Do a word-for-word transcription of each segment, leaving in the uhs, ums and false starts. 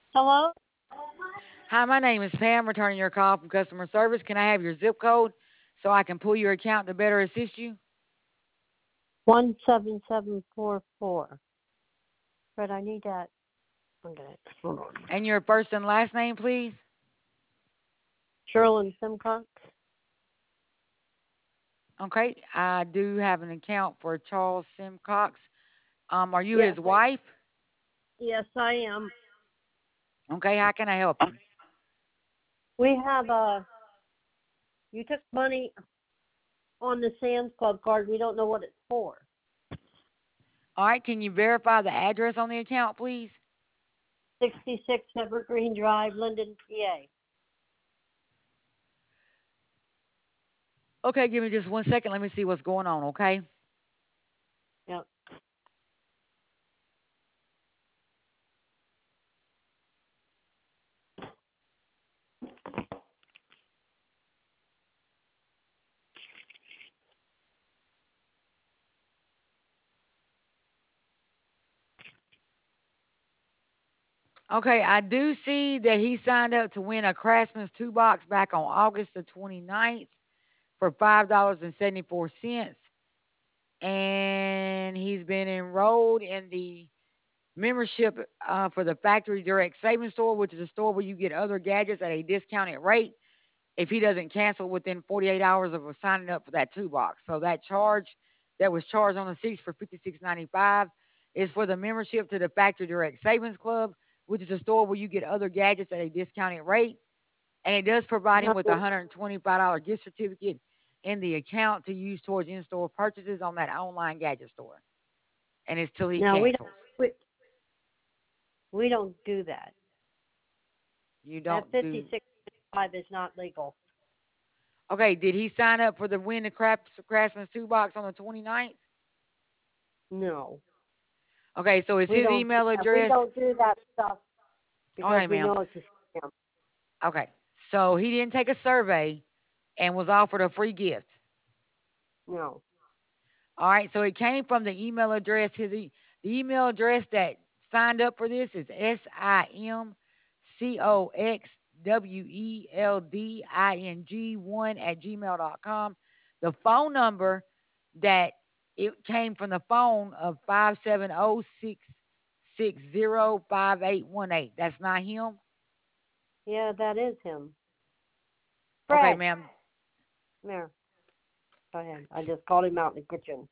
Hello? Hi, my name is Pam, returning your call from customer service. Can I have your zip code so I can pull your account to better assist you? one seven seven four four. But I need that. Okay, hold on. And your first and last name, please? Sherlyn Simcox? Okay, I do have an account for Charles Simcox. Um, are you Yes. his wife? Yes, I am. Okay, how can I help you? We have a. You took money on the Sam's Club card. We don't know what it's for. All right, can you verify the address on the account, please? sixty-six Evergreen Drive, Linden, P A. Okay, give me just one second. Let me see what's going on, okay? Yep. Okay, I do see that he signed up to win a Craftsman's two box back on August the twenty-ninth for five dollars and seventy-four cents. And he's been enrolled in the membership uh, for the Factory Direct Savings Store, which is a store where you get other gadgets at a discounted rate if he doesn't cancel within forty-eight hours of signing up for that two box. So that charge that was charged on the sixth for fifty-six ninety-five is for the membership to the Factory Direct Savings Club, which is a store where you get other gadgets at a discounted rate. And it does provide him No, with a one hundred twenty-five dollars gift certificate in the account to use towards in-store purchases on that online gadget store. And it's till he no, we don't. cancels. We, we don't do that. You That don't do. fifty-six five is not legal. Okay, did he sign up for the Win the Crafts, Craftsman's two box on the twenty-ninth? No, Okay, so is we his don't do email that. We address? don't do that stuff because Okay, we ma'am. know it's a scam. Okay, so he didn't take a survey and was offered a free gift. No. All right, so it came from the email address. His e- the email address that signed up for this is S I M C O X W E L D I N G one at gmail dot com. The phone number that it came from the phone of five seven zero six six zero five eight one eight. That's not him. Yeah, that is him. Okay, Fred, ma'am. there. Go ahead. I just called him out in the kitchen.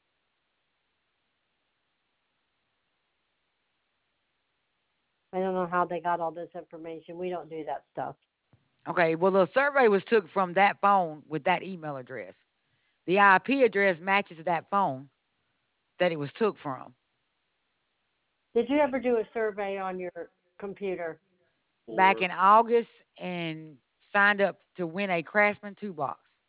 I don't know how they got all this information. We don't do that stuff. Okay, well, the survey was took from that phone with that email address. The I P address matches that phone that it was took from. Did you ever do a survey on your computer? Back in August and signed up to win a Craftsman two box.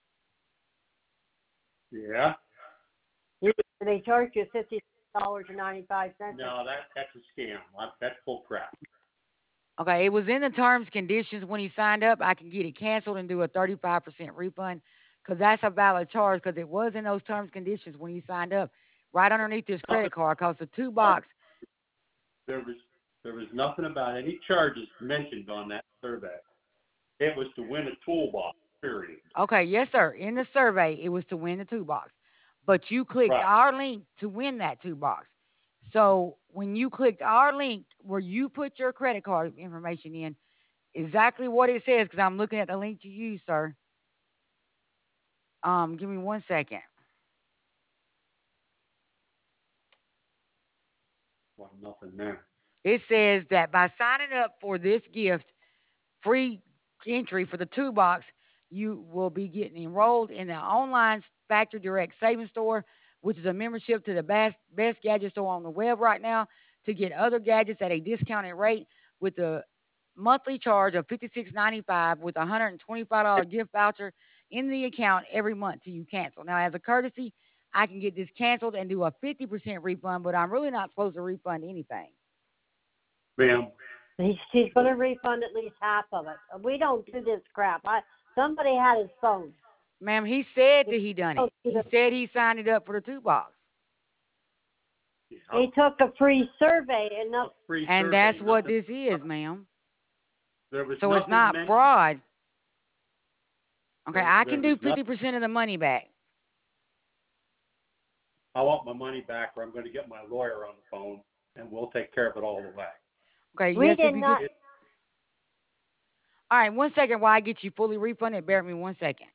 Yeah. You, they charged you fifty dollars and ninety five cents. No, that that's a scam. That's full crap. Okay, it was in the terms conditions when he signed up. I can get it canceled and do a thirty-five percent refund because that's a valid charge because it was in those terms conditions when he signed up right underneath his credit card because the two box. There was there was nothing about any charges mentioned on that survey. It was to win a toolbox. Period. Okay, yes, sir. In the survey, it was to win the two box, but you clicked Right. our link to win that two box. So when you clicked our link where you put your credit card information in, exactly what it says, because I'm looking at the link you use, sir. Um, give me one second. Well, nothing there. It says that by signing up for this gift, free entry for the two box, you will be getting enrolled in the online Factory Direct Savings Store, which is a membership to the best best gadget store on the web right now to get other gadgets at a discounted rate with a monthly charge of fifty-six ninety-five with a one hundred twenty-five dollars gift voucher in the account every month till you cancel. Now, as a courtesy, I can get this canceled and do a fifty percent refund, but I'm really not supposed to refund anything. Ma'am, He's, he's going to refund at least half of it. We don't do this crap. I somebody had his phone. Ma'am, he said We that he done don't it. do He this. said he signed it up for the two box. Yeah, They took a free survey and a not, free And survey, that's what nothing- this is, ma'am. There was So it's nothing not mentioned- fraud. Okay, There- I there can do was nothing- fifty percent of the money back. I want my money back, or I'm going to get my lawyer on the phone, and we'll take care of it all the way. Okay, we yes, if did you not, just, all right, one second while I get you fully refunded. Bear with me one second.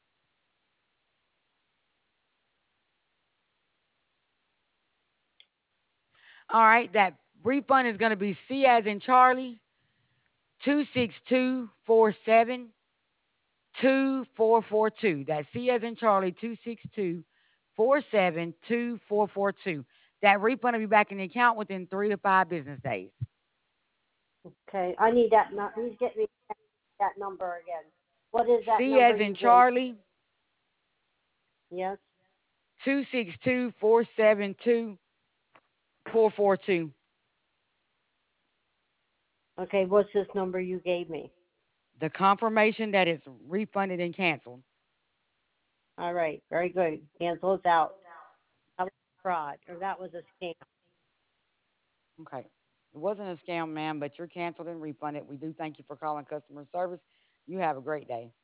All right, that refund is going to be C as in Charlie, two six two four seven two four four two. That's C as in Charlie, two six two four seven two four four two. That refund will be back in the account within three to five business days. okay, I need that, nu- please get me that number again. What is that C number as you in gave? Charlie, Yes, two six two four seven two four four two. okay, what's this number you gave me? The confirmation that it's refunded and canceled. All right, very good, cancel it out. That was fraud, or that was a scam. Okay. It wasn't a scam, ma'am, but you're canceled and refunded. We do thank you for calling customer service. You have a great day.